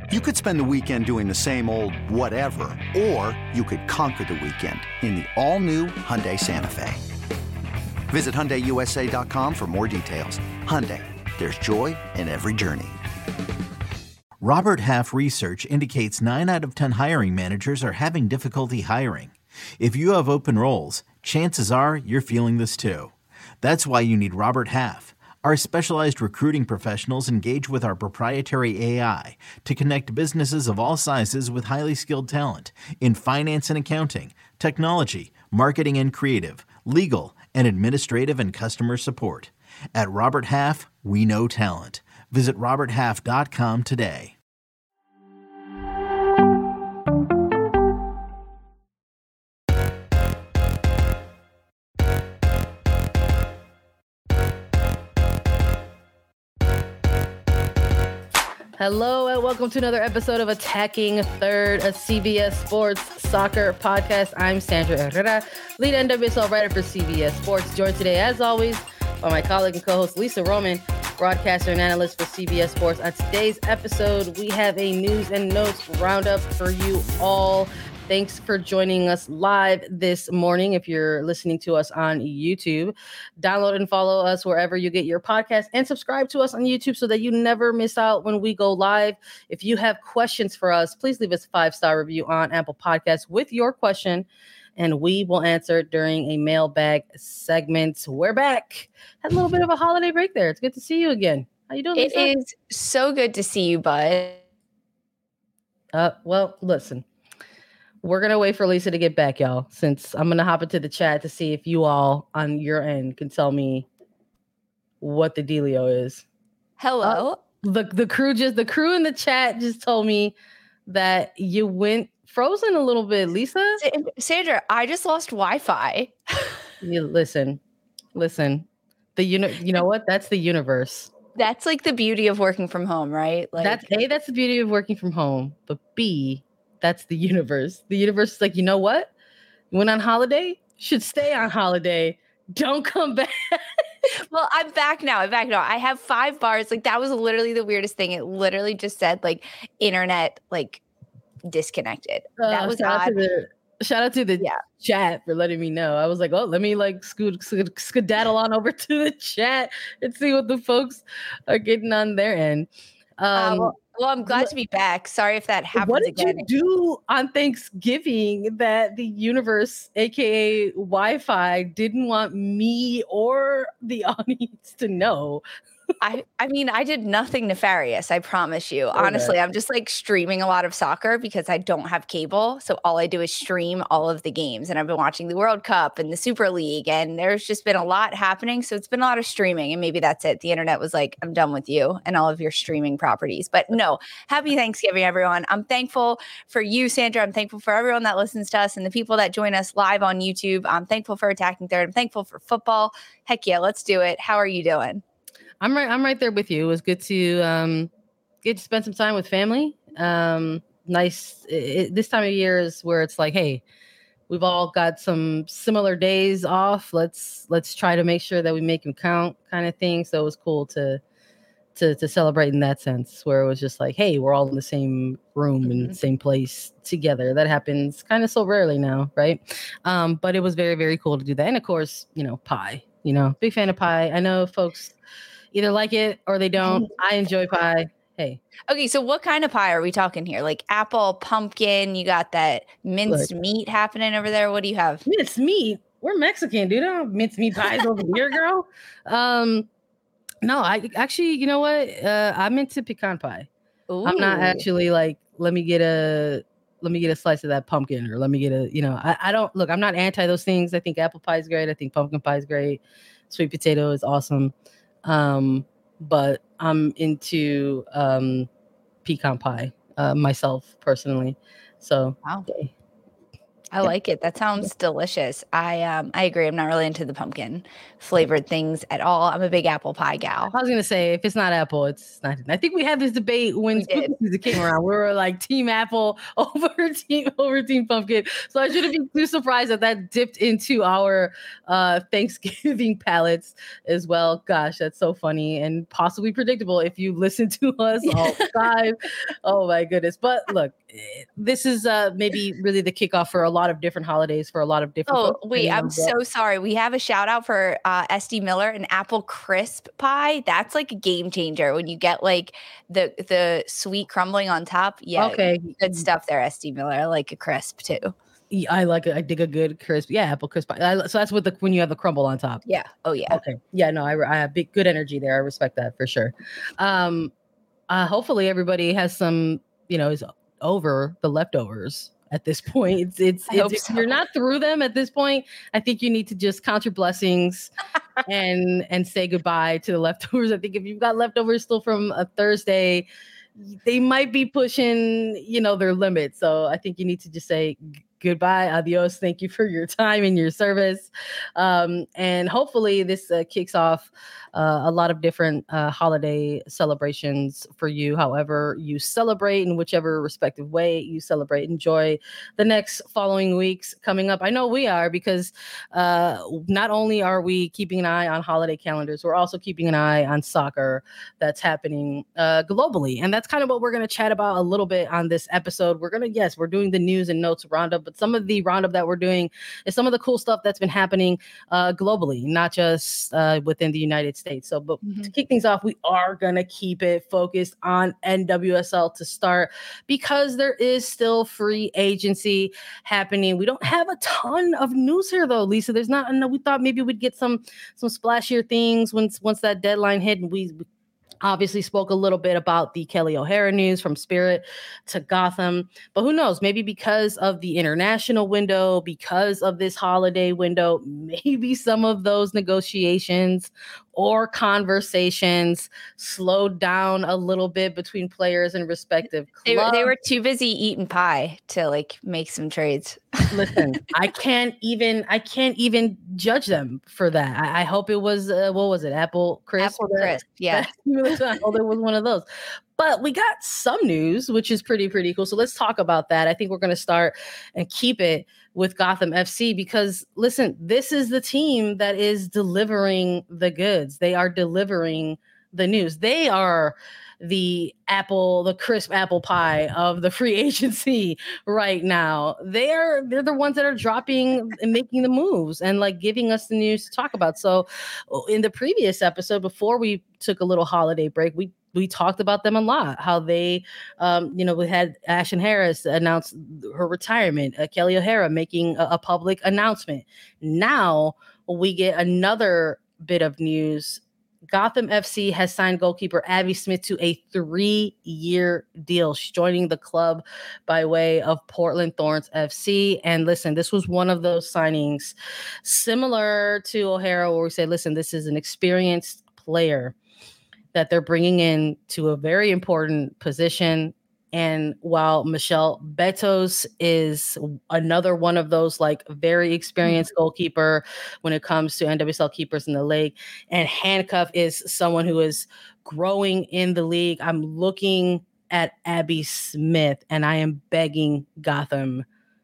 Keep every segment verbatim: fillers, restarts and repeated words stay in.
You could spend the weekend doing the same old whatever, or you could conquer the weekend in the all-new Hyundai Santa Fe. Visit Hyundai U S A dot com for more details. Hyundai, there's joy in every journey. Robert Half research indicates nine out of ten hiring managers are having difficulty hiring. If you have open roles, chances are you're feeling this too. That's why you need Robert Half. Our specialized recruiting professionals engage with our proprietary A I to connect businesses of all sizes with highly skilled talent in finance and accounting, technology, marketing and creative, legal, and administrative and customer support. At Robert Half, we know talent. Visit robert half dot com today. Hello and welcome to another episode of Attacking Third, a C B S Sports Soccer podcast. I'm Sandra Herrera, lead N W S L writer for C B S Sports. Joined today, as always, by my colleague and co-host Lisa Roman, broadcaster and analyst for C B S Sports. On today's episode, we have a news and notes roundup for you all. Thanks for joining us live this morning. If you're listening to us on YouTube, download and follow us wherever you get your podcast and subscribe to us on YouTube so that you never miss out when we go live. If you have questions for us, please leave us a five-star review on Apple Podcasts with your question, and we will answer it during a mailbag segment. We're back. Had a little bit of a holiday break there. It's good to see you again. How you doing, Lisa? It is so good to see you, bud. Uh, well, listen. We're going to wait for Lisa to get back, y'all, since I'm going to hop into the chat to see if you all on your end can tell me what the dealio is. Hello. Uh, the the crew just the crew in the chat just told me that you went frozen a little bit, Lisa. Sandra, I just lost Wi-Fi. You listen. Listen. The uni- you know what? That's the universe. That's like the beauty of working from home, right? Like that's A, that's the beauty of working from home, but B, that's the universe. The universe is like, you know what? You went on holiday, should stay on holiday. Don't come back. Well, I'm back now. I'm back now. I have five bars. Like that was literally the weirdest thing. It literally just said like internet like disconnected. Uh, that was shout odd. Out to the, shout out to the yeah. chat for letting me know. I was like, oh, let me like scoot, scoot, skedaddle on over to the chat and see what the folks are getting on their end. Um, uh, well, Well, I'm glad to be back. Sorry if that happens what did again. you do on Thanksgiving that the universe, aka Wi-Fi, didn't want me or the audience to know? I, I mean, I did nothing nefarious, I promise you. Okay. Honestly, I'm just like streaming a lot of soccer because I don't have cable. So all I do is stream all of the games. And I've been watching the World Cup and the Super League. And there's just been a lot happening. So it's been a lot of streaming. And maybe that's it. The internet was like, I'm done with you and all of your streaming properties. But no, happy Thanksgiving, everyone. I'm thankful for you, Sandra. I'm thankful for everyone that listens to us and the people that join us live on YouTube. I'm thankful for Attacking Third. I'm thankful for football. Heck yeah, let's do it. How are you doing? I'm right. I'm right there with you. It was good to um, get to spend some time with family. Um, nice. It, this time of year is where it's like, hey, we've all got some similar days off. Let's let's try to make sure that we make them count, kind of thing. So it was cool to to to celebrate in that sense, where it was just like, hey, we're all in the same room mm-hmm. in the same place together. That happens kind of so rarely now, right? Um, but it was very very cool to do that. And of course, you know, pie. You know, big fan of pie. I know folks either like it or they don't. I enjoy pie. Hey. Okay, so what kind of pie are we talking here? Like apple, pumpkin, you got that minced Look, meat happening over there. What do you have? Minced meat? We're Mexican, dude. I don't have minced meat pies over here, girl. Um, no, I actually, you know what? Uh, I'm into pecan pie. Ooh. I'm not actually like, let me get a let me get a slice of that pumpkin or let me get a, you know, I, I don't look, I'm not anti those things. I think apple pie is great. I think pumpkin pie is great. Sweet potato is awesome. Um, but I'm into um, pecan pie uh, myself personally. So wow. Okay. I like it. That sounds delicious. I um I agree. I'm not really into the pumpkin flavored things at all. I'm a big apple pie gal. I was gonna say if it's not apple, it's not. I think we had this debate when We did. spooky season came around. We were like team apple over team over team pumpkin. So I shouldn't be too surprised that that dipped into our uh, Thanksgiving palates as well. Gosh, that's so funny and possibly predictable if you listen to us all the time. Oh my goodness! But look, this is uh, maybe really the kickoff for a lot of different holidays for a lot of different. Oh, folks. wait, I'm so sorry. We have a shout out for uh, S D Miller, an apple crisp pie. That's like a game changer when you get like the the sweet crumbling on top. Yeah, Okay. good stuff there, S D Miller. I like a crisp too. Yeah, I like it. I dig a good crisp. Yeah, apple crisp. pie. I, so that's what the when you have the crumble on top. Yeah. Oh yeah. Okay. Yeah. No, I I have big good energy there. I respect that for sure. Um, uh, hopefully everybody has some. You know, is over the leftovers at this point. It's it's, I it's hope if so. you're not through them at this point, I think you need to just count your blessings and and say goodbye to the leftovers. I think if you've got leftovers still from a Thursday, they might be pushing, you know, their limits. So I think you need to just say g- goodbye, adios. Thank you for your time and your service. Um, and hopefully this uh, kicks off uh, a lot of different uh, holiday celebrations for you, however you celebrate in whichever respective way you celebrate. Enjoy the next following weeks coming up. I know we are because uh, not only are we keeping an eye on holiday calendars, we're also keeping an eye on soccer that's happening uh, globally. And that's kind of what we're going to chat about a little bit on this episode. We're going to, yes, we're doing the news and notes roundup, but some of the roundup that we're doing is some of the cool stuff that's been happening uh, globally, not just uh, within the United States. So, but Mhm. to kick things off, we are going to keep it focused on N W S L to start because there is still free agency happening. We don't have a ton of news here though, Lisa. There's not, I know we thought maybe we'd get some, some splashier things once, once that deadline hit, and we, obviously spoke a little bit about the Kelly O'Hara news from Spirit to Gotham, but who knows, maybe because of the international window, because of this holiday window, maybe some of those negotiations or conversations slowed down a little bit between players and respective clubs. They, were- they were too busy eating pie to like make some trades. Listen, I can't even I can't even judge them for that. I, I hope it was uh, what was it, Apple Crisp? Apple crisp, yeah. I hope it was one of those. But we got some news, which is pretty pretty cool. So let's talk about that. I think we're going to start and keep it with Gotham F C because listen, this is the team that is delivering the goods. They are delivering the news. They are the apple, the crisp apple pie of the free agency right now. They are they're the ones that are dropping and making the moves and like giving us the news to talk about. So in the previous episode, before we took a little holiday break, we we talked about them a lot, how they, um, you know, we had Ashlyn Harris announce her retirement, uh, Kelly O'Hara making a, a public announcement. Now we get another bit of news. Gotham F C has signed goalkeeper Abby Smith to a three-year deal. She's joining the club by way of Portland Thorns F C. And listen, this was one of those signings similar to O'Hara where we say, listen, this is an experienced player that they're bringing in to a very important position. And while Michelle Betos is another one of those like very experienced goalkeeper when it comes to N W S L keepers in the league, and Handcuff is someone who is growing in the league, I'm looking at Abby Smith and I am begging Gotham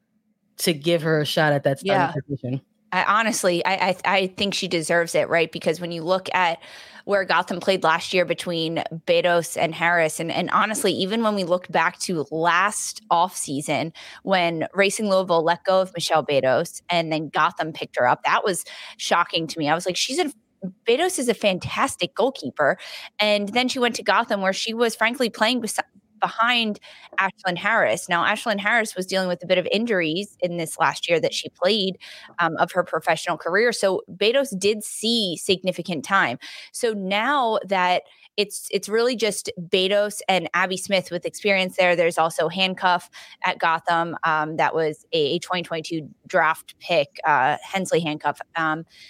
to give her a shot at that starting Yeah. position. I honestly, I, I I think she deserves it, right? Because when you look at where Gotham played last year between Betos and Harris, and, and honestly, even when we look back to last offseason when Racing Louisville let go of Michelle Betos and then Gotham picked her up, that was shocking to me. I was like, she's a Betos is a fantastic goalkeeper. And then she went to Gotham where she was frankly playing bes- behind Ashlyn Harris. Now, Ashlyn Harris was dealing with a bit of injuries in this last year that she played um, of her professional career. So Betos did see significant time. So now that it's it's really just Betos and Abby Smith with experience there. There's also Handcuff at Gotham. Um, that was a twenty twenty-two draft pick, uh, Hensley Handcuff. Um,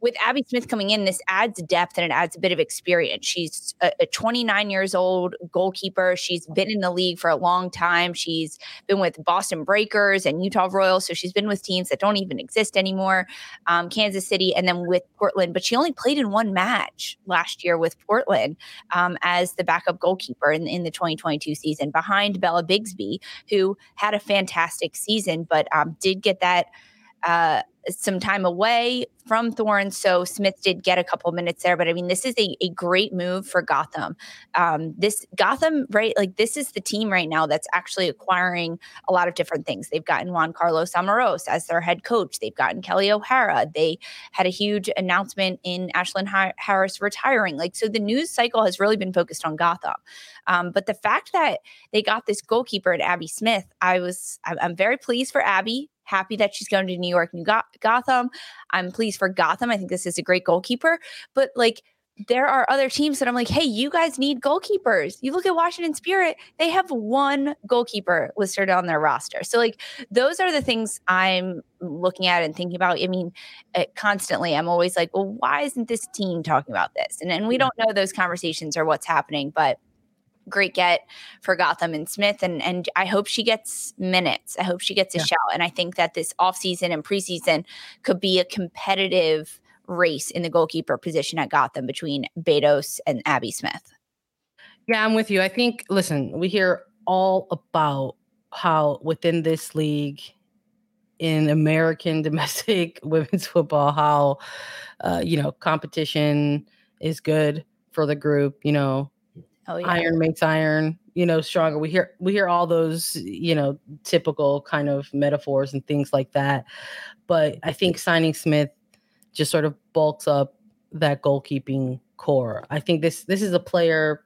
with Abby Smith coming in, this adds depth and it adds a bit of experience. She's a, a twenty-nine years old goalkeeper. She's been in the league for a long time. She's been with Boston Breakers and Utah Royals. So she's been with teams that don't even exist anymore, um, Kansas City, and then with Portland. But she only played in one match last year with Portland um, as the backup goalkeeper in, in the twenty twenty-two season behind Bella Bigsby, who had a fantastic season, but um, did get that uh, some time away from Thorns. So Smith did get a couple minutes there, but I mean, this is a, a great move for Gotham. Um, this Gotham, right? Like this is the team right now that's actually acquiring a lot of different things. They've gotten Juan Carlos Amoros as their head coach. They've gotten Kelly O'Hara. They had a huge announcement in Ashlyn Harris retiring. Like, so the news cycle has really been focused on Gotham. Um, but the fact that they got this goalkeeper at Abby Smith, I was, I'm, I'm very pleased for Abby. Happy that she's going to New York, New Gotham. I'm pleased for Gotham. I think this is a great goalkeeper. But like, there are other teams that I'm like, hey, you guys need goalkeepers. You look at Washington Spirit, they have one goalkeeper listed on their roster. So like, those are the things I'm looking at and thinking about. I mean, uh, constantly, I'm always like, well, why isn't this team talking about this? And and we don't know those conversations or what's happening, but great get for Gotham and Smith. And, and I hope she gets minutes. I hope she gets a yeah. shout. And I think that this offseason and preseason could be a competitive race in the goalkeeper position at Gotham between Betos and Abby Smith. Yeah, I'm with you. I think, listen, we hear all about how within this league in American domestic women's football, how, uh, you know, competition is good for the group, you know, Oh, yeah. Iron makes iron, you know, stronger. We hear we hear all those, you know, typical kind of metaphors and things like that. But I think signing Smith just sort of bulks up that goalkeeping core. I think this this is a player,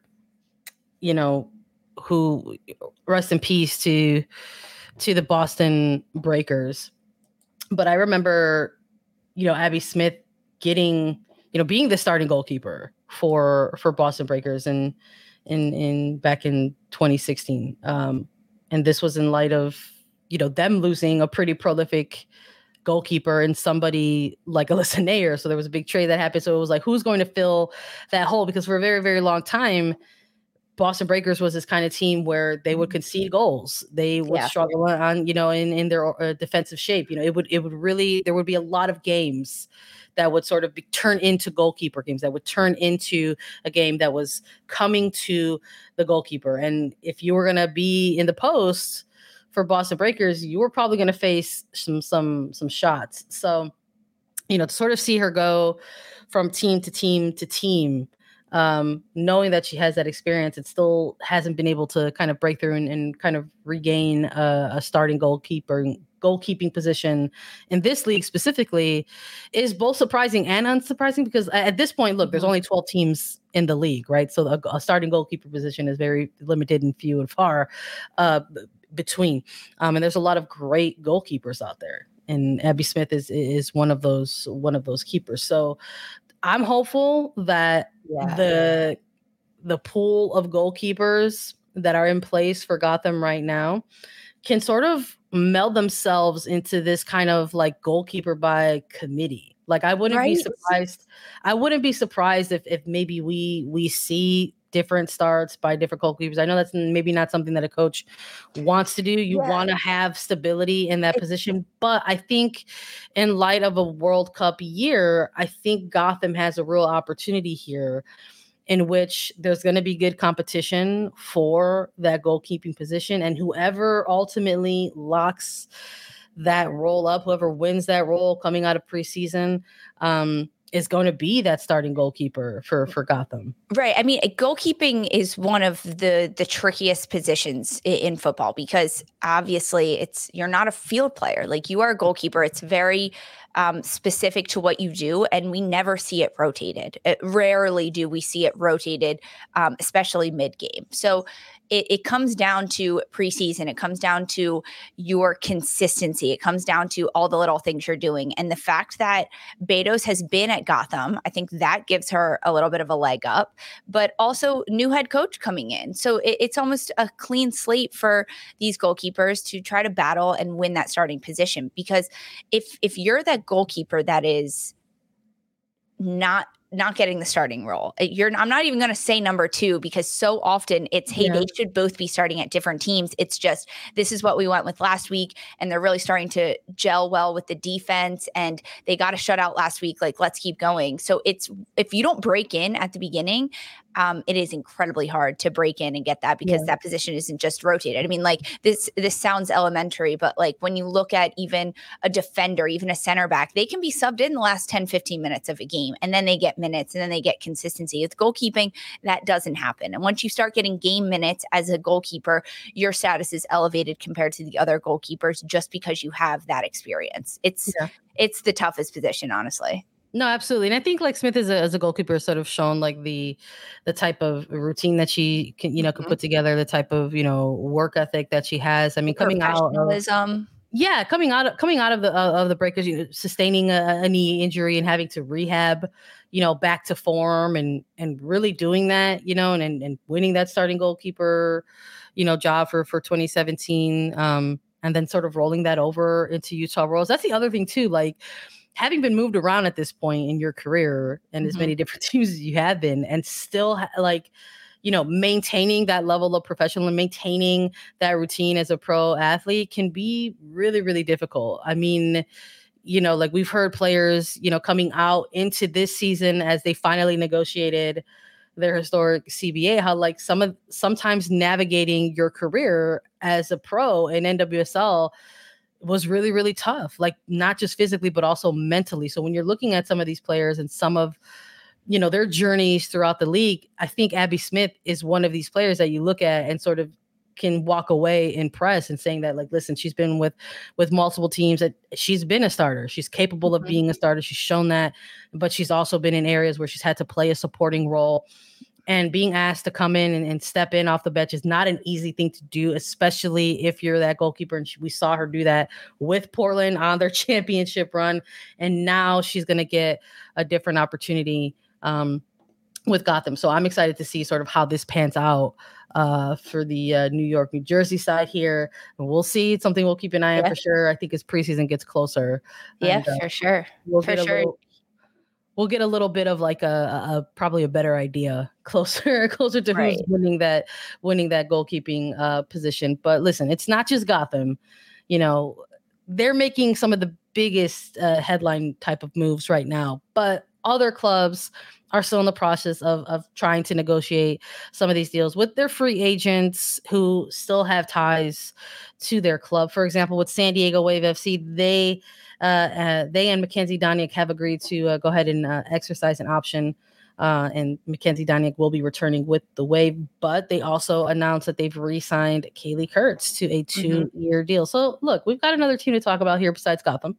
you know, who, rest in peace to to the Boston Breakers. But I remember, you know, Abby Smith getting, you know, being the starting goalkeeper for for Boston Breakers and in in back in twenty sixteen. Um, and this was in light of, you know, them losing a pretty prolific goalkeeper and somebody like Alyssa Nair. So there was a big trade that happened. So it was like, who's going to fill that hole? Because for a very, very long time, Boston Breakers was this kind of team where they would concede goals. They would yeah. struggle on, you know, in, in their uh, defensive shape. You know, it would, it would really, there would be a lot of games that would sort of be, turn into goalkeeper games, that would turn into a game that was coming to the goalkeeper. And if you were going to be in the post for Boston Breakers, you were probably going to face some, some, some shots. So, you know, to sort of see her go from team to team to team, um, knowing that she has that experience, it still hasn't been able to kind of break through and, and kind of regain a, a starting goalkeeper goalkeeping position in this league specifically is both surprising and unsurprising, because at this point, look, there's only twelve teams in the league, right? So a, a starting goalkeeper position is very limited and few and far uh, b- between. Um, and there's a lot of great goalkeepers out there. And Abby Smith is is one of those one of those keepers. So I'm hopeful that yeah. the the pool of goalkeepers that are in place for Gotham right now can sort of meld themselves into this kind of like goalkeeper by committee. Like I wouldn't right. be surprised. I wouldn't be surprised if if maybe we we see different starts by different goalkeepers. I know that's maybe not something that a coach wants to do. You yeah. want to have stability in that it's, position. But I think in light of a World Cup year, I think Gotham has a real opportunity here in which there's going to be good competition for that goalkeeping position. And whoever ultimately locks that role up, whoever wins that role coming out of preseason, um, is going to be that starting goalkeeper for, for Gotham. Right. I mean, goalkeeping is one of the the trickiest positions in, in football, because obviously it's you're not a field player. Like you are a goalkeeper. It's very um, specific to what you do, and we never see it rotated. It, rarely do we see it rotated, um, especially mid-game. So it, it comes down to preseason. It comes down to your consistency. It comes down to all the little things you're doing. And the fact that Betos has been at Gotham, I think that gives her a little bit of a leg up, but also new head coach coming in. So it, it's almost a clean slate for these goalkeepers to try to battle and win that starting position. Because if if you're that goalkeeper that is not not getting the starting role. You're I'm not even going to say number two, because so often it's, hey, Yeah. they should both be starting at different teams. It's just, this is what we went with last week, and they're really starting to gel well with the defense, and they got a shutout last week. Like, let's keep going. So it's, if you don't break in at the beginning, um, it is incredibly hard to break in and get that, because Yeah. that position isn't just rotated. I mean, like this, this sounds elementary, but like when you look at even a defender, even a center back, they can be subbed in the last ten, fifteen minutes of a game, and then they get minutes, and then they get consistency. With goalkeeping, that doesn't happen. And once you start getting game minutes as a goalkeeper, your status is elevated compared to the other goalkeepers, just because you have that experience. It's, Yeah. it's the toughest position, honestly. No, absolutely. And I think like Smith as a, as a goalkeeper has sort of shown like the the type of routine that she can, you know, can Mhm. put together, the type of, you know, work ethic that she has. I mean, coming out of, Professionalism. yeah, coming out of coming out of the uh, of the breakers, you know, sustaining a, a knee injury and having to rehab, you know, back to form, and and really doing that, you know, and and, and winning that starting goalkeeper, you know, job for for twenty seventeen, um, and then sort of rolling that over into Utah Royals. That's the other thing too, like having been moved around at this point in your career and as Mhm. many different teams as you have been, and still ha- like, you know, maintaining that level of professional and maintaining that routine as a pro athlete can be really, really difficult. I mean, you know, like we've heard players, you know, coming out into this season as they finally negotiated their historic C B A, how like some of sometimes navigating your career as a pro in N W S L was really, really tough, like not just physically, but also mentally. So when you're looking at some of these players and some of, you know, their journeys throughout the league, I think Abby Smith is one of these players that you look at and sort of can walk away impressed and saying that, like, listen, she's been with with multiple teams, that she's been a starter. She's capable of Mhm. being a starter. She's shown that, but she's also been in areas where she's had to play a supporting role. And being asked to come in and, and step in off the bench is not an easy thing to do, especially if you're that goalkeeper. And she, we saw her do that with Portland on their championship run. And now she's going to get a different opportunity um, with Gotham. So I'm excited to see sort of how this pans out uh, for the uh, New York, New Jersey side here. And we'll see. It's something we'll keep an eye on Yeah. for sure. I think as preseason gets closer. Yeah, and, uh, for sure. we'll For get a sure. little, we'll get a little bit of like a, a probably a better idea closer closer to Right. who's winning that winning that goalkeeping uh, position. But listen, it's not just Gotham. You know, they're making some of the biggest uh, headline type of moves right now, but other clubs are still in the process of of trying to negotiate some of these deals with their free agents who still have ties to their club. For example, with San Diego Wave F C, they uh, uh, they and Mackenzie Doniak have agreed to uh, go ahead and uh, exercise an option. Uh, and Mackenzie Doniak will be returning with the Wave, but they also announced that they've re-signed Kaylee Kurtz to a two-year deal. So, look, we've got another team to talk about here besides Gotham.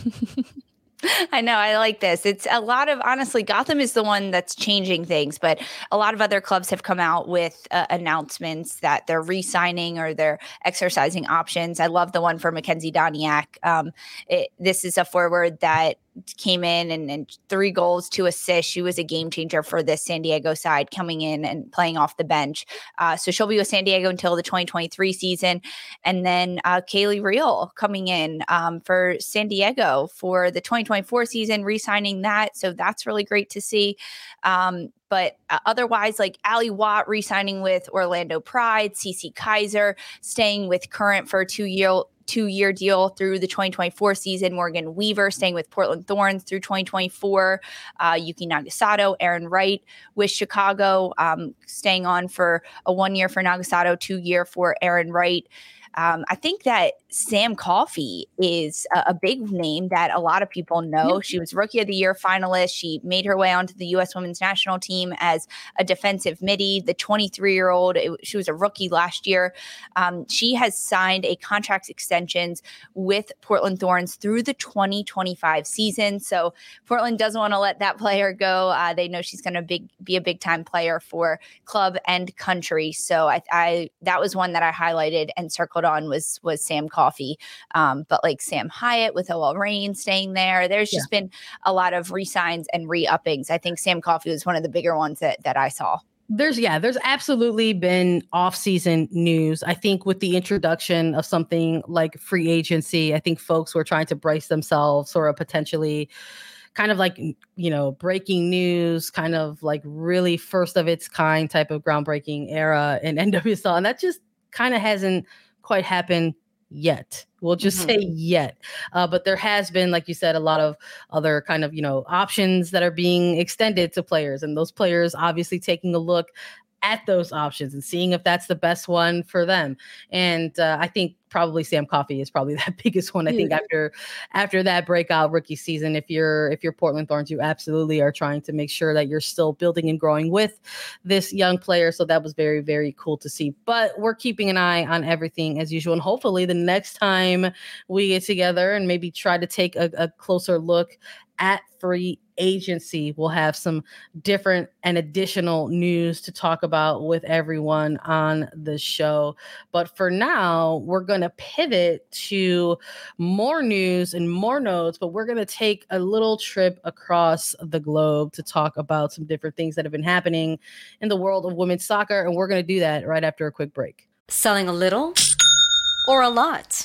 I know. I like this. It's a lot of, honestly, Gotham is the one that's changing things, but a lot of other clubs have come out with uh, announcements that they're re-signing or they're exercising options. I love the one for Mackenzie Doniak. Um, it, this is a forward that came in and, and three goals, two assists. She was a game changer for this San Diego side, coming in and playing off the bench. Uh, so she'll be with San Diego until the twenty twenty-three season. And then uh, Kaylee Real coming in um, for San Diego for the twenty twenty-four season, re-signing that. So that's really great to see. Um, but uh, otherwise, like Ali Watt re-signing with Orlando Pride, Cece Kaiser staying with Current for a two-year two-year deal through the twenty twenty-four season. Morgan Weaver staying with Portland Thorns through twenty twenty-four. Uh, Yuki Nagasato, Aaron Wright with Chicago, um, staying on for a one year for Nagasato, two year for Aaron Wright. Um, I think that Sam Coffey is a, a big name that a lot of people know. Yeah. She was Rookie of the Year finalist. She made her way onto the U S Women's National Team as a defensive midi. The twenty-three-year-old, it, she was a rookie last year. Um, she has signed a contract extensions with Portland Thorns through the twenty twenty-five season. So Portland doesn't want to let that player go. Uh, they know she's going to big be a big-time player for club and country. So I, I that was one that I highlighted and circled on was was Sam Coffey. Um, but like Sam Hyatt with O L Reign staying there. There's just yeah. been a lot of re-signs and re-uppings. I think Sam Coffey was one of the bigger ones that that I saw. There's yeah, there's absolutely been off-season news. I think with the introduction of something like free agency, I think folks were trying to brace themselves or potentially kind of like, you know, breaking news, kind of like really first of its kind type of groundbreaking era in N W S L. And that just kind of hasn't quite happened yet. We'll just mm-hmm. say yet. Uh, but there has been, like you said, a lot of other kind of, you know, options that are being extended to players, and those players obviously taking a look at those options and seeing if that's the best one for them. And uh, I think probably Sam Coffey is probably that biggest one. I think after after that breakout rookie season, if you're if you're Portland Thorns, you absolutely are trying to make sure that you're still building and growing with this young player. So that was very, very cool to see. But we're keeping an eye on everything as usual. And hopefully the next time we get together and maybe try to take a, a closer look at free agency, we'll have some different and additional news to talk about with everyone on the show. But for now, we're going to pivot to more news and more notes, but we're going to take a little trip across the globe to talk about some different things that have been happening in the world of women's soccer. And we're going to do that right after a quick break. Selling a little or a lot?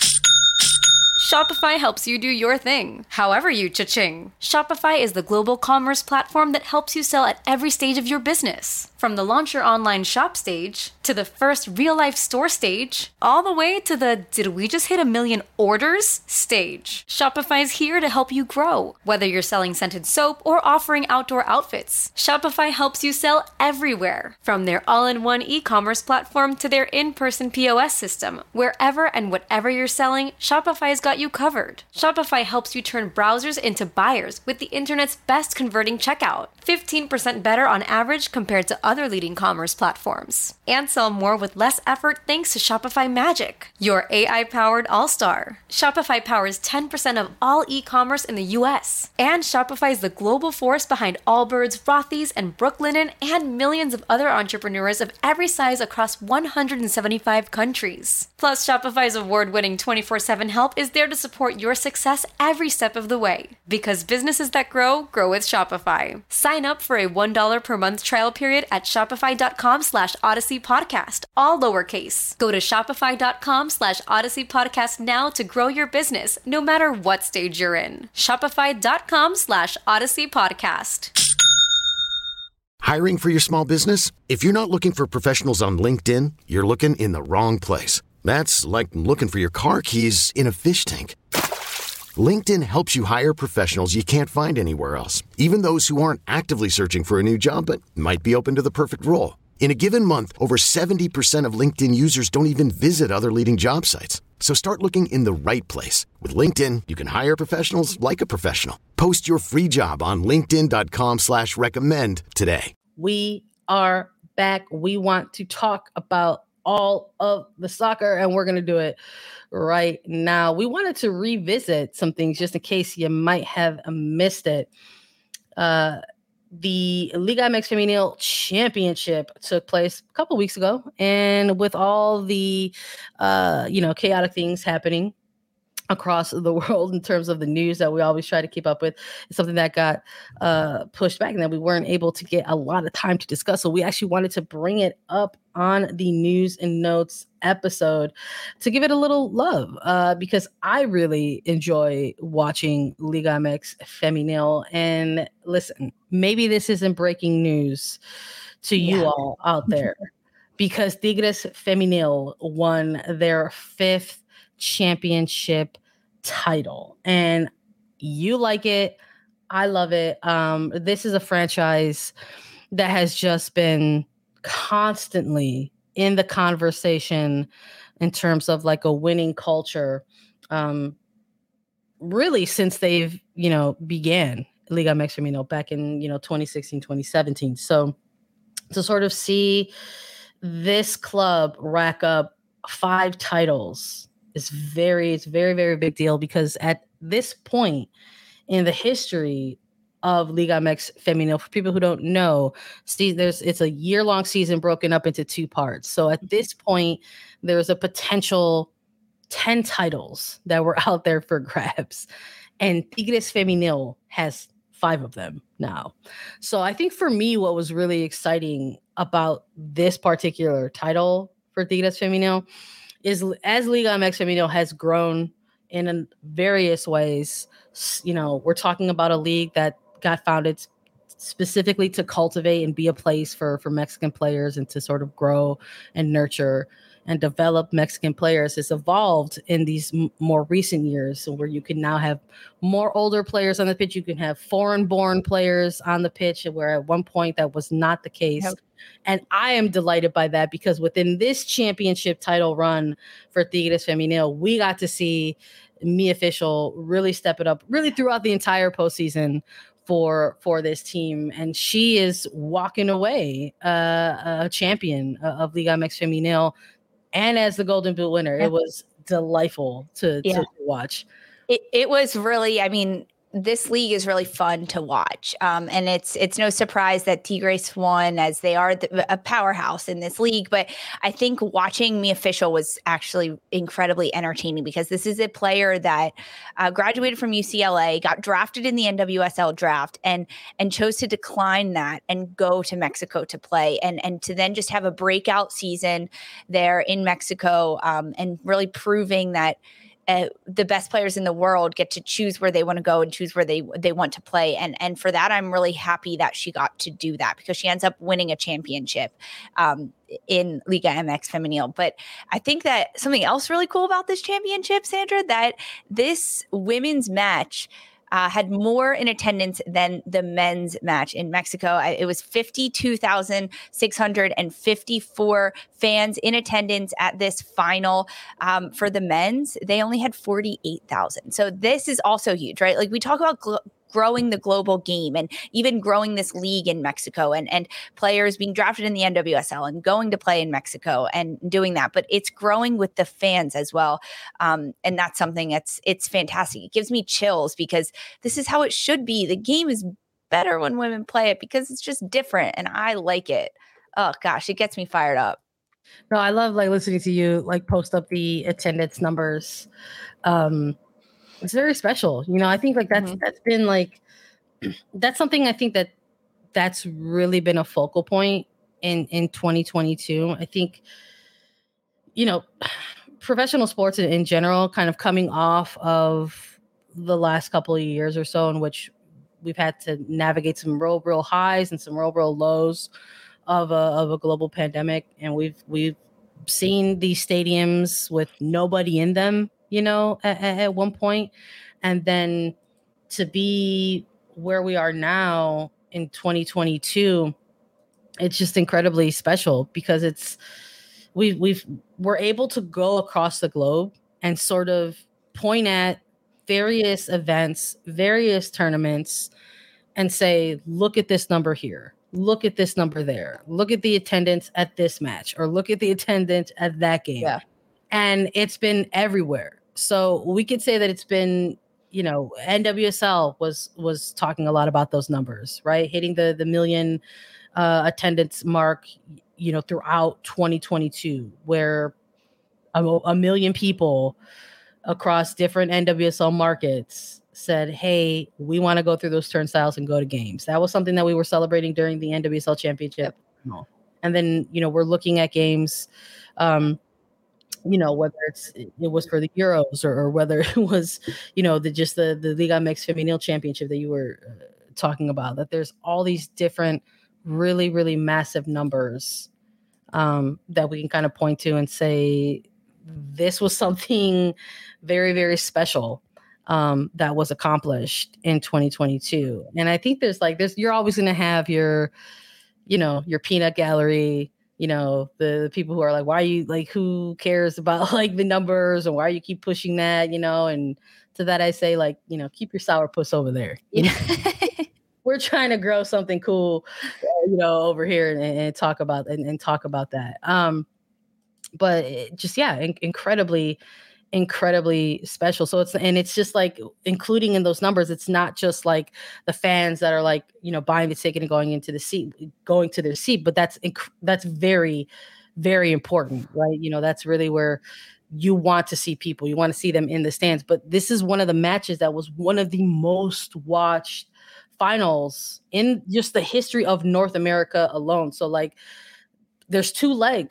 Shopify helps you do your thing, however you cha-ching. Shopify is the global commerce platform that helps you sell at every stage of your business. From the launch your online shop stage, to the first real-life store stage, all the way to the did we just hit a million orders stage. Shopify's here to help you grow. Whether you're selling scented soap or offering outdoor outfits, Shopify helps you sell everywhere. From their all-in-one e-commerce platform to their in-person P O S system, wherever and whatever you're selling, Shopify's got you covered. Shopify helps you turn browsers into buyers with the internet's best converting checkout. fifteen percent better on average compared to other leading commerce platforms. And sell more with less effort thanks to Shopify Magic, your A I-powered all-star. Shopify powers ten percent of all e-commerce in the U S. And Shopify is the global force behind Allbirds, Rothy's, and Brooklinen, and millions of other entrepreneurs of every size across one hundred seventy-five countries. Plus, Shopify's award-winning twenty-four seven help is there to support your success every step of the way. Because businesses that grow, grow with Shopify. Sign up for a one dollar per month trial period at shopify.com slash Odyssey Podcast, all lowercase. Go to shopify.com slash Odyssey Podcast now to grow your business, no matter what stage you're in. Shopify.com slash Odyssey Podcast. Hiring for your small business? If you're not looking for professionals on LinkedIn, you're looking in the wrong place. That's like looking for your car keys in a fish tank. LinkedIn helps you hire professionals you can't find anywhere else, even those who aren't actively searching for a new job but might be open to the perfect role. In a given month, over seventy percent of LinkedIn users don't even visit other leading job sites. So start looking in the right place. With LinkedIn, you can hire professionals like a professional. Post your free job on linkedin.com slash recommend today. We are back. We want to talk about all of the soccer, and we're going to do it right now. We wanted to revisit some things just in case you might have missed it. Uh, the Liga M X Femenil Championship took place a couple weeks ago, and with all the uh, you know, chaotic things happening across the world in terms of the news that we always try to keep up with, it's something that got uh, pushed back and that we weren't able to get a lot of time to discuss. So we actually wanted to bring it up on the news and notes episode to give it a little love uh, because I really enjoy watching Liga M X Femenil. And listen, maybe this isn't breaking news to you yeah. all out there because Tigres Femenil won their fifth championship title, and you like it, I love it. Um, this is a franchise that has just been constantly in the conversation in terms of like a winning culture, um, really since they've, you know, began Liga M X Femenil back in, you know, twenty sixteen, twenty seventeen. So to sort of see this club rack up five titles is very, it's very, very big deal because at this point in the history of Liga M X Femenil, for people who don't know, Steve, there's it's a year-long season broken up into two parts. So at this point, there's a potential ten titles that were out there for grabs, and Tigres Femenil has five of them now. So I think for me, what was really exciting about this particular title for Tigres Femenil is as Liga M X Femenil has grown, in various ways. You know, we're talking about a league that got founded specifically to cultivate and be a place for for Mexican players and to sort of grow and nurture and develop Mexican players. It's evolved in these m- more recent years, where you can now have more older players on the pitch. You can have foreign-born players on the pitch, where at one point that was not the case. Yep. And I am delighted by that, because within this championship title run for Tigres Femenil, we got to see Mi Official really step it up, really throughout the entire postseason for for this team, and she is walking away uh, a champion of Liga M X Femenil, and as the Golden Boot winner. Yeah. It was delightful to, yeah. to watch. It, it was really, I mean, this league is really fun to watch. Um, and it's it's no surprise that Tigres won, as they are the, a powerhouse in this league. But I think watching Mi Official was actually incredibly entertaining, because this is a player that uh, graduated from U C L A, got drafted in the N W S L draft, and and chose to decline that and go to Mexico to play, and, and to then just have a breakout season there in Mexico, um, and really proving that Uh, the best players in the world get to choose where they want to go and choose where they they want to play. And and for that, I'm really happy that she got to do that, because she ends up winning a championship um, in Liga M X Femenil. But I think that something else really cool about this championship, Sandra, that this women's match Uh, had more in attendance than the men's match in Mexico. I, it was fifty-two thousand six hundred fifty-four fans in attendance at this final. Um, for the men's, they only had forty-eight thousand. So this is also huge, right? Like, we talk about gl- growing the global game, and even growing this league in Mexico, and, and players being drafted in the N W S L and going to play in Mexico and doing that. But it's growing with the fans as well. Um, and that's something that's, it's fantastic. It gives me chills, because this is how it should be. The game is better when women play it, because it's just different, and I like it. Oh gosh, it gets me fired up. No, I love like listening to you like post up the attendance numbers. Um, It's very special. You know, I think like that's mm-hmm. that's been like that's something I think that that's really been a focal point in in twenty twenty-two. I think, you know, professional sports in, in general, kind of coming off of the last couple of years or so, in which we've had to navigate some real real highs and some real real lows of a of a global pandemic, and we've we've seen these stadiums with nobody in them, you know, at, at one point. And then to be where we are now in twenty twenty-two, it's just incredibly special, because it's, we've, we've, we're able to go across the globe and sort of point at various events, various tournaments, and say, look at this number here. Look at this number there. Look at the attendance at this match, or look at the attendance at that game. Yeah. And it's been everywhere. So we could say that it's been, you know, N W S L was was talking a lot about those numbers, right? Hitting the the million uh, attendance mark, you know, throughout twenty twenty-two, where a, a million people across different N W S L markets said, hey, we want to go through those turnstiles and go to games. That was something that we were celebrating during the N W S L championship. Yep. And then, you know, we're looking at games, um, you know, whether it's it was for the Euros, or, or whether it was, you know, the just the the Liga M X Femenil championship that you were uh, talking about, that there's all these different really, really massive numbers um, that we can kind of point to and say, this was something very, very special um, that was accomplished in twenty twenty-two. And I think there's like, there's, you're always going to have your, you know, your peanut gallery, you know, the people who are like, why are you like, who cares about like the numbers, and why you keep pushing that, you know? And to that I say, like, you know, keep your sourpuss over there. You know? We're trying to grow something cool, uh, you know, over here, and, and talk about and, and talk about that. Um, but it just, yeah, in- incredibly, incredibly special. So it's, and it's just like, including in those numbers, it's not just like the fans that are like, you know, buying the ticket and going into the seat, going to their seat, but that's, inc- that's very, very important, right? You know, that's really where you want to see people, you want to see them in the stands. But this is one of the matches that was one of the most watched finals in just the history of North America alone. So like, there's two legs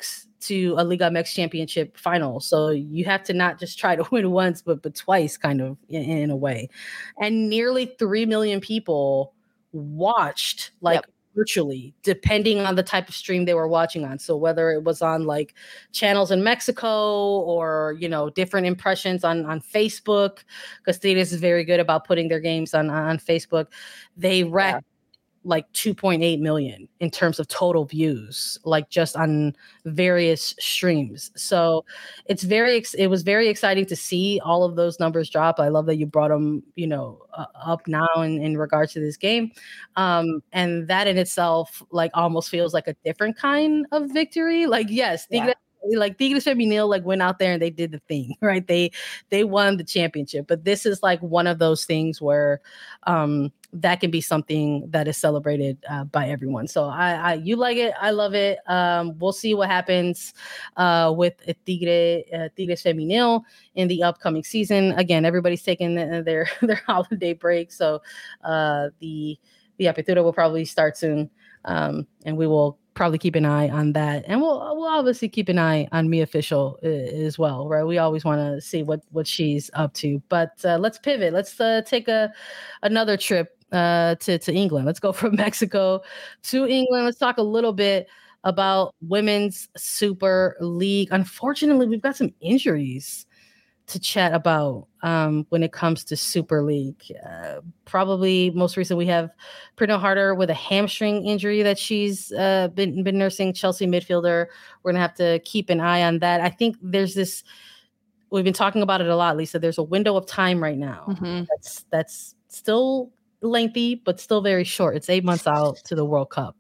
to a Liga M X championship final. So you have to not just try to win once, but but twice, kind of in, in a way. And nearly three million people watched, like yep. virtually, depending on the type of stream they were watching on. So whether it was on like channels in Mexico or, you know, different impressions on, on Facebook, because Tigres is very good about putting their games on, on Facebook. They racked yeah. like two point eight million in terms of total views, like just on various streams. So it's very, ex- it was very exciting to see all of those numbers drop. I love that you brought them, you know, uh, up now in, in regards to this game. Um, and that in itself, like almost feels like a different kind of victory. Like, yes, yeah. Tigres, like Tigres Femenil, like went out there and they did the thing, right? They, they won the championship, but this is like one of those things where, um, that can be something that is celebrated uh, by everyone. So I, I, you like it. I love it. Um, we'll see what happens uh, with Tigre, uh, Tigres Femenil in the upcoming season. Again, everybody's taking their their holiday break. So uh, the, the Apertura will probably start soon. Um, and we will probably keep an eye on that. And we'll, we'll obviously keep an eye on Mia Fischel uh, as well, right? We always want to see what, what she's up to, but uh, let's pivot. Let's uh, take a, another trip uh, to, to England. Let's go from Mexico to England. Let's talk a little bit about Women's Super League. Unfortunately, we've got some injuries to chat about um, when it comes to Super League. Uh, probably most recent, we have Pernille Harder with a hamstring injury that she's uh, been, been nursing, Chelsea midfielder. We're going to have to keep an eye on that. I think there's this, we've been talking about it a lot, Lisa. There's a window of time right now mm-hmm. that's that's still lengthy, but still very short. It's eight months out to the World Cup.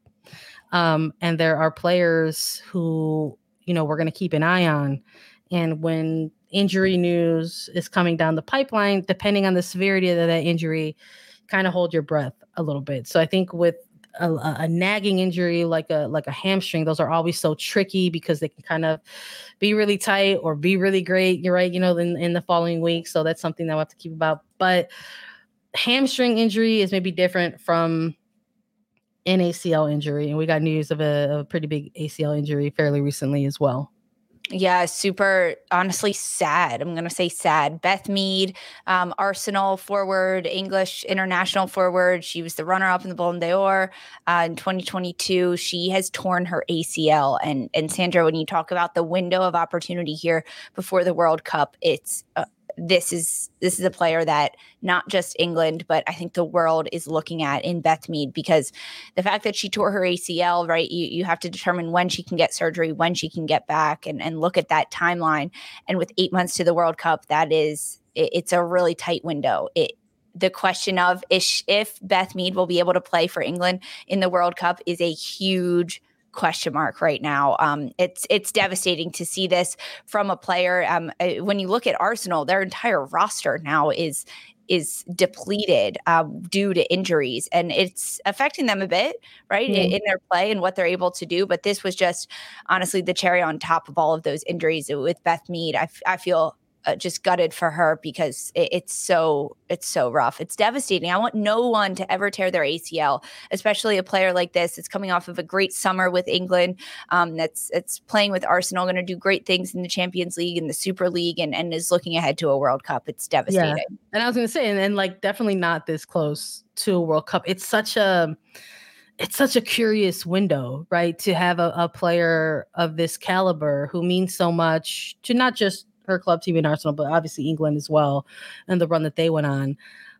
Um, and there are players who, you know, we're going to keep an eye on. And when injury news is coming down the pipeline, depending on the severity of that injury, kind of hold your breath a little bit. So I think with a, a, a nagging injury like a like a hamstring, those are always so tricky because they can kind of be really tight or be really great. You're right, you know, in, in the following week. So that's something that we'll have to keep about. But hamstring injury is maybe different from an A C L injury. And we got news of a, a pretty big A C L injury fairly recently as well. Yeah, super, honestly, sad. I'm going to say sad. Beth Mead, um, Arsenal forward, English international forward. She was the runner-up in the Ballon d'Or uh, in twenty twenty-two. She has torn her A C L. And, and Sandra, when you talk about the window of opportunity here before the World Cup, it's uh, this is this is a player that not just England, but I think the world is looking at in Beth Mead, because the fact that she tore her A C L, right, you, you have to determine when she can get surgery, when she can get back, and, and look at that timeline. And with eight months to the World Cup, that is, it, it's a really tight window. It, the question of if, if Beth Mead will be able to play for England in the World Cup is a huge question mark right now. Um, it's it's devastating to see this from a player. Um, when you look at Arsenal, their entire roster now is is depleted uh, due to injuries, and it's affecting them a bit, right, mm. in, in their play and what they're able to do. But this was just honestly the cherry on top of all of those injuries with Beth Mead. I, f- I feel Uh, just gutted for her because it, it's so it's so rough. It's devastating. I want no one to ever tear their A C L, especially a player like this. It's coming off of a great summer with England. Um, that's it's playing with Arsenal, going to do great things in the Champions League and the Super League, and, and is looking ahead to a World Cup. It's devastating. Yeah. And I was going to say, and, and like definitely not this close to a World Cup. It's such a it's such a curious window, right? To have a, a player of this caliber who means so much to not just her club team in Arsenal, but obviously England as well, and the run that they went on.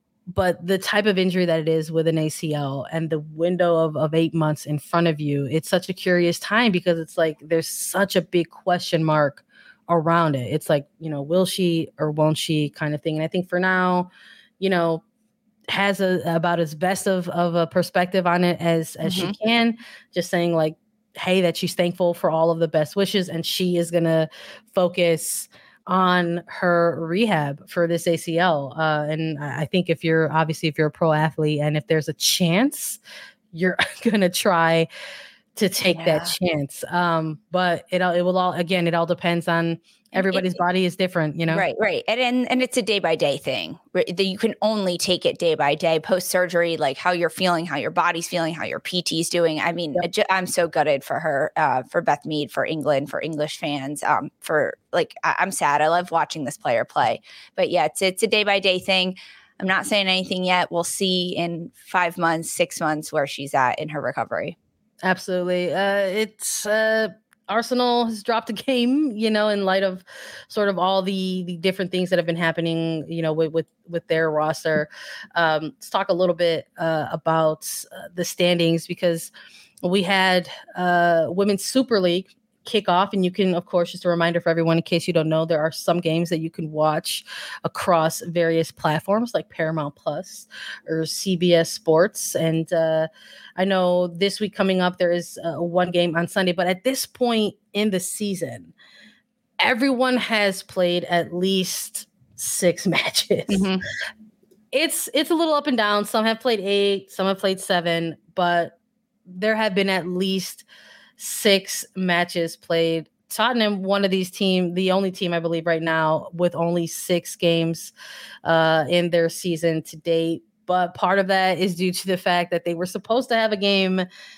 But the type of injury that it is with an A C L and the window of, of eight months in front of you, it's such a curious time because it's like there's such a big question mark around it. It's like, you know, will she or won't she kind of thing. And I think for now, you know, has a, about as best of, of a perspective on it as, as mm-hmm. she can, just saying like, hey, that she's thankful for all of the best wishes and she is going to focus on her rehab for this A C L. Uh, and I think if you're obviously if you're a pro athlete and if there's a chance, you're going to try to take yeah. that chance. Um, but it it will all, again, it all depends on everybody's it, body is different, you know? Right, right. And, and and it's a day by day thing. You can only take it day by day post surgery, like how you're feeling, how your body's feeling, how your P T's doing. I mean, yep. I'm so gutted for her, uh, for Beth Mead, for England, for English fans, um, for like, I, I'm sad. I love watching this player play. But yeah, it's, it's a day by day thing. I'm not saying anything yet. We'll see in five months, six months where she's at in her recovery. Absolutely. Uh, it's uh, Arsenal has dropped a game, you know, in light of sort of all the the different things that have been happening, you know, with with, with their roster. Um, let's talk a little bit uh, about uh, the standings, because we had uh, Women's Super League kick off, and you can, of course, just a reminder for everyone, in case you don't know, there are some games that you can watch across various platforms like Paramount Plus or C B S Sports. And uh, I know this week coming up, there is uh, one game on Sunday, but at this point in the season, everyone has played at least six matches. Mm-hmm. It's, it's a little up and down. Some have played eight, some have played seven, but there have been at least six matches played. Tottenham, one of these team, the only team I believe right now with only six games uh, in their season to date. But part of that is due to the fact that they were supposed to have a game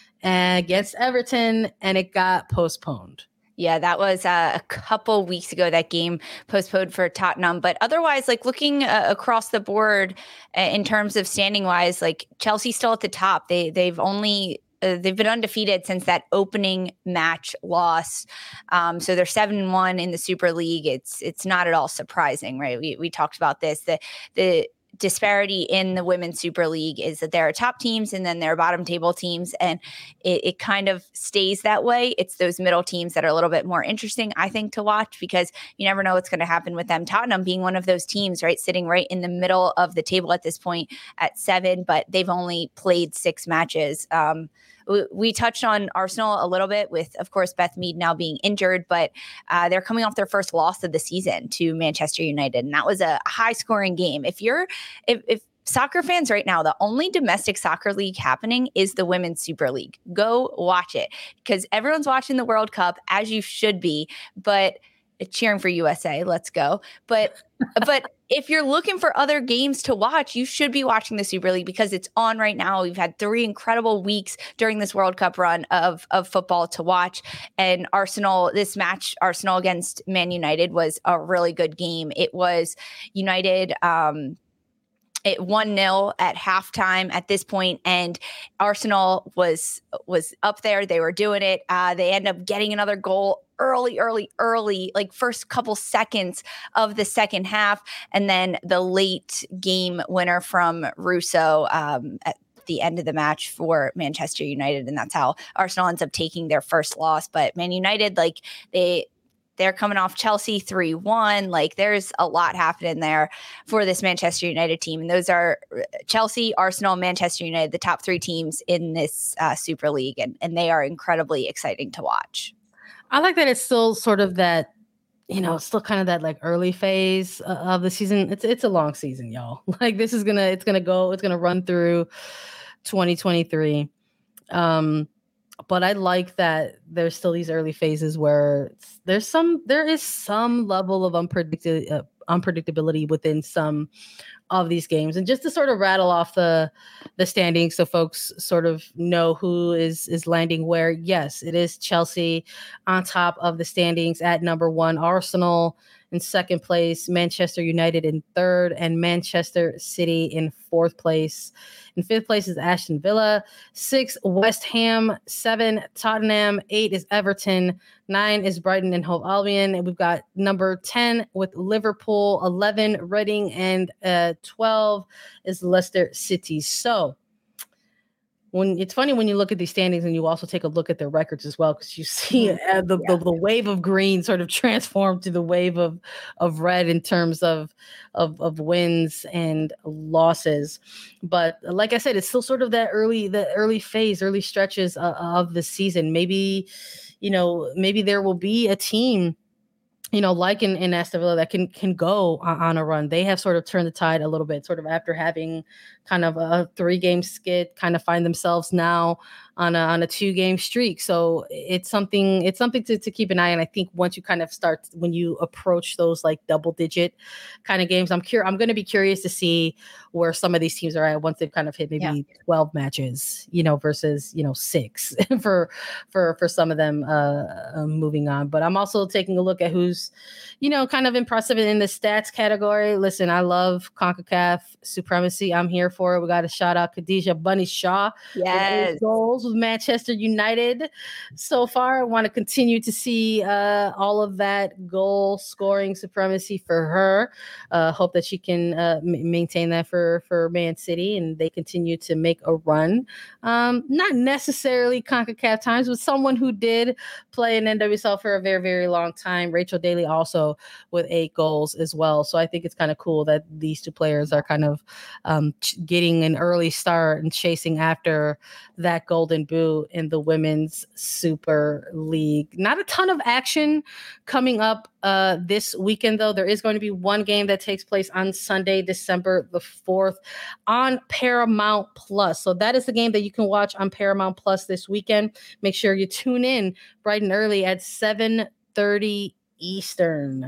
against Everton and it got postponed. Yeah, that was uh, a couple weeks ago, that game postponed for Tottenham. But otherwise, like looking uh, across the board uh, in terms of standing wise, like Chelsea's still at the top. They, they've only Uh, they've been undefeated since that opening match loss. Um, so they're seven and one in the Super League. It's it's not at all surprising, right? We we talked about this. The the disparity in the Women's Super League is that there are top teams and then there are bottom table teams, and it, it kind of stays that way. It's those middle teams that are a little bit more interesting, I think, to watch, because you never know what's going to happen with them. Tottenham being one of those teams, right, sitting right in the middle of the table at this point at seven, but they've only played six matches. Um, We touched on Arsenal a little bit with, of course, Beth Mead now being injured, but uh, they're coming off their first loss of the season to Manchester United. And that was a high scoring game. If you're, if, if soccer fans right now, the only domestic soccer league happening is the Women's Super League. Go watch it, because everyone's watching the World Cup, as you should be, but cheering for U S A. Let's go. But, but if you're looking for other games to watch, you should be watching the Super League, because it's on right now. We've had three incredible weeks during this World Cup run of, of football to watch. And Arsenal, this match, Arsenal against Man United, was a really good game. It was United, um, It one nil at halftime at this point, and Arsenal was was up there. They were doing it. Uh, they end up getting another goal early, early, early, like first couple seconds of the second half, and then the late game winner from Russo um, at the end of the match for Manchester United, and that's how Arsenal ends up taking their first loss. But Man United, like they. They're coming off Chelsea three one. Like there's a lot happening there for this Manchester United team. And those are Chelsea, Arsenal, Manchester United, the top three teams in this uh, Super League. And, and they are incredibly exciting to watch. I like that it's still sort of that, you know, still kind of that like early phase of the season. It's it's a long season, y'all. Like this is going to, it's going to go, it's going to run through twenty twenty-three. Um, But I like that there's still these early phases where there's some, there is some level of unpredicted, uh, unpredictability within some of these games. And just to sort of rattle off the the standings so folks sort of know who is is landing where. Yes, it is Chelsea on top of the standings at number one, Arsenal in second place, Manchester United in third, and Manchester City in fourth place. In fifth place is Aston Villa, six, West Ham, seven, Tottenham, eight is Everton, nine is Brighton and Hove Albion, and we've got number ten with Liverpool, eleven, Reading, and uh, twelve is Leicester City. So when it's funny when you look at these standings and you also take a look at their records as well, because you see uh, the, yeah. the the wave of green sort of transformed to the wave of of red in terms of of of wins and losses. But like I said, it's still sort of that early the early phase, early stretches uh, of the season. Maybe, you know, maybe there will be a team, you know, like in, in Aston Villa that can can go on, on a run. They have sort of turned the tide a little bit, sort of after having kind of a three game skid, kind of find themselves now on a, on a two game streak. So it's something, it's something to, to keep an eye on. I think once you kind of start, when you approach those like double digit kind of games, I'm curious, I'm going to be curious to see where some of these teams are at once they've kind of hit maybe yeah. twelve matches, you know, versus, you know, six for, for, for some of them uh, uh, moving on. But I'm also taking a look at who's, you know, kind of impressive in the stats category. Listen, I love CONCACAF supremacy. I'm here for it. We got to shout out Khadija Bunny Shaw. Yes. With eight goals with Manchester United so far. I want to continue to see uh, all of that goal scoring supremacy for her. Uh, hope that she can uh, m- maintain that for, for Man City and they continue to make a run. Um, not necessarily CONCACAF times, but someone who did play in N W S L for a very, very long time. Rachel Daly also with eight goals as well. So I think it's kind of cool that these two players are kind of um, ch- getting an early start and chasing after that golden boot in the Women's Super League. Not a ton of action coming up uh, this weekend, though. There is going to be one game that takes place on Sunday, December the fourth on Paramount Plus. So that is the game that you can watch on Paramount Plus this weekend. Make sure you tune in bright and early at seven thirty Eastern.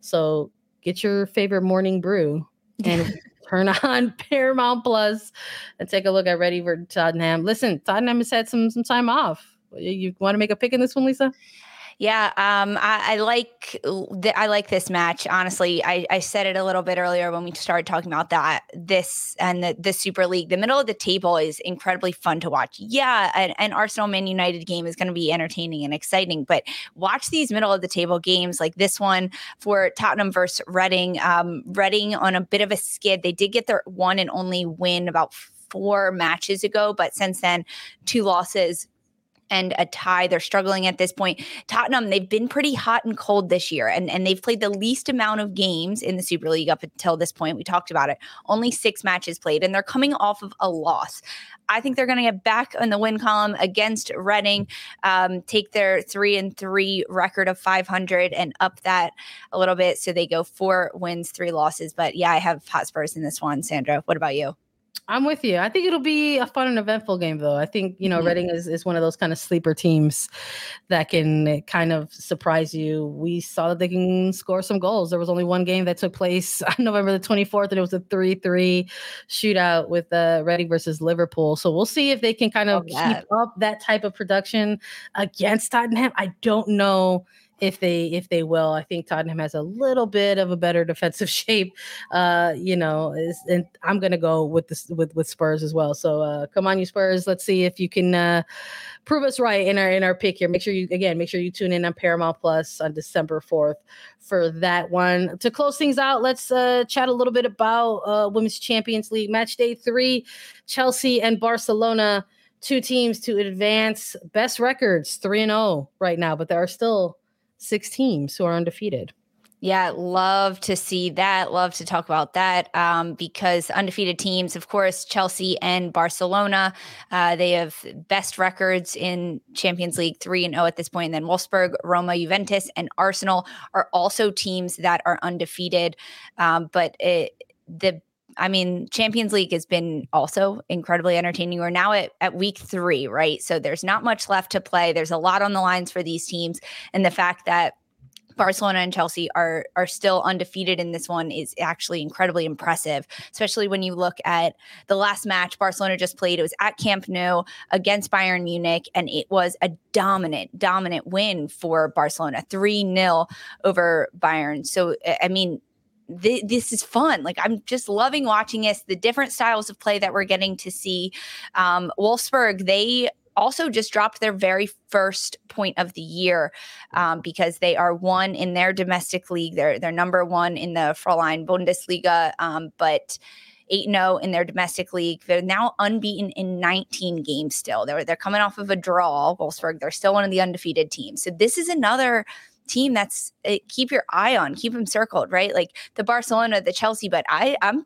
So get your favorite morning brew and turn on Paramount Plus and take a look at Ready for Tottenham. Listen, Tottenham has had some some time off. You, you want to make a pick in this one, Lisa? Yeah, um, I, I like th- I like this match. Honestly, I, I said it a little bit earlier when we started talking about that. This and the, the Super League, the middle of the table is incredibly fun to watch. Yeah, an, an Arsenal Man United game is going to be entertaining and exciting, but watch these middle of the table games like this one for Tottenham versus Reading. Um, Reading on a bit of a skid. They did get their one and only win about four matches ago, but since then, two losses and a tie. They're struggling at this point. Tottenham, they've been pretty hot and cold this year, and, and they've played the least amount of games in the Super League up until this point. We talked about it. Only six matches played, and they're coming off of a loss. I think they're going to get back in the win column against Reading, um, take their three and three record of five hundred and up that a little bit. So they go four wins, three losses. But yeah, I have Hotspurs in this one. Sandra, what about you? I'm with you. I think it'll be a fun and eventful game, though. I think, you know, mm-hmm. Reading is, is one of those kind of sleeper teams that can kind of surprise you. We saw that they can score some goals. There was only one game that took place on November the twenty-fourth, and it was a three three shootout with uh, Reading versus Liverpool. So we'll see if they can kind of oh, keep up that type of production against Tottenham. I don't know if they if they will. I think Tottenham has a little bit of a better defensive shape, uh, you know, is, and I'm going to go with this with, with Spurs as well. So uh, come on, you Spurs. Let's see if you can uh, prove us right in our in our pick here. Make sure you, again, make sure you tune in on Paramount Plus on December fourth for that one. To close things out, let's uh, chat a little bit about uh, Women's Champions League. Match day three, Chelsea and Barcelona, two teams to advance. Best records, three and oh right now, but there are still six teams who are undefeated. Yeah, love to see that. Love to talk about that um, because undefeated teams, of course, Chelsea and Barcelona, uh, they have best records in Champions League three and oh at this point. And then Wolfsburg, Roma, Juventus, and Arsenal are also teams that are undefeated. Um, but it, the I mean, Champions League has been also incredibly entertaining. We're now at, at week three, right? So there's not much left to play. There's a lot on the lines for these teams. And the fact that Barcelona and Chelsea are are still undefeated in this one is actually incredibly impressive, especially when you look at the last match Barcelona just played. It was at Camp Nou against Bayern Munich, and it was a dominant, dominant win for Barcelona, three nil over Bayern. So, I mean, Th- this is fun. Like, I'm just loving watching this, the different styles of play that we're getting to see. Um, Wolfsburg, they also just dropped their very first point of the year um, because they are one in their domestic league. They're, they're number one in the Fräulein Bundesliga, um, but eight and oh in their domestic league. They're now unbeaten in nineteen games still. They're, they're coming off of a draw, Wolfsburg. They're still one of the undefeated teams. So this is another team that's uh, keep your eye on, keep them circled, right? Like the Barcelona, the Chelsea, but I, I'm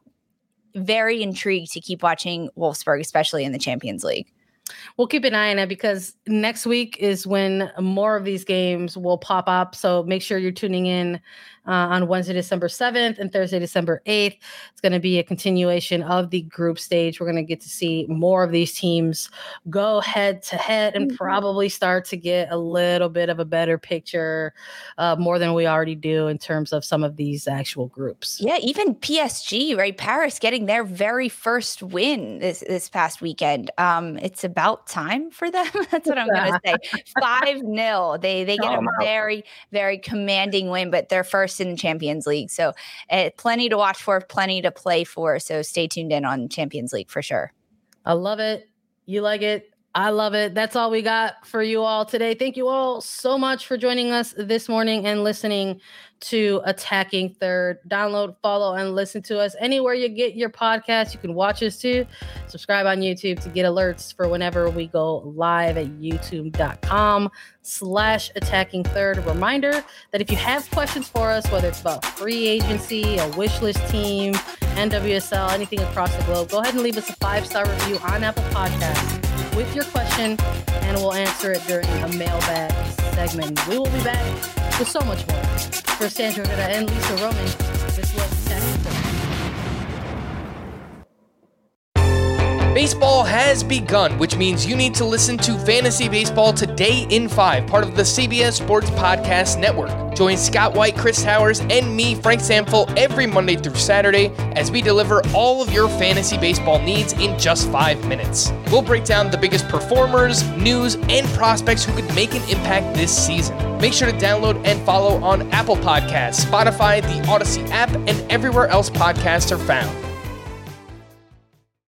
very intrigued to keep watching Wolfsburg, especially in the Champions League. We'll keep an eye on it because next week is when more of these games will pop up. So make sure you're tuning in uh, on Wednesday, December seventh and Thursday, December eighth. It's going to be a continuation of the group stage. We're going to get to see more of these teams go head to head and mm-hmm. probably start to get a little bit of a better picture, uh, more than we already do in terms of some of these actual groups. Yeah, even P S G, right? Paris getting their very first win this, this past weekend. Um, it's about time for them. That's what I'm going to say. five nil. They, they get oh, a very, very commanding win, but they're first in the Champions League. So uh, plenty to watch for, plenty to play for. So stay tuned in on Champions League for sure. I love it. You like it. I love it. That's all we got for you all today. Thank you all so much for joining us this morning and listening to Attacking Third. Download, follow, and listen to us anywhere you get your podcast. You can watch us too. Subscribe on YouTube to get alerts for whenever we go live at youtube.com slash attacking third. A reminder that if you have questions for us, whether it's about free agency, a wish list team, N W S L, anything across the globe, go ahead and leave us a five-star review on Apple Podcasts with your question, and we'll answer it during a mailbag segment. We will be back with so much more. For Sandra Herrera and Lisa Roman, this was Attacking Third. Baseball has begun, which means you need to listen to Fantasy Baseball Today in five, part of the C B S Sports Podcast Network. Join Scott White, Chris Towers, and me, Frank Samfel, every Monday through Saturday as we deliver all of your fantasy baseball needs in just five minutes. We'll break down the biggest performers, news, and prospects who could make an impact this season. Make sure to download and follow on Apple Podcasts, Spotify, the Odyssey app, and everywhere else podcasts are found.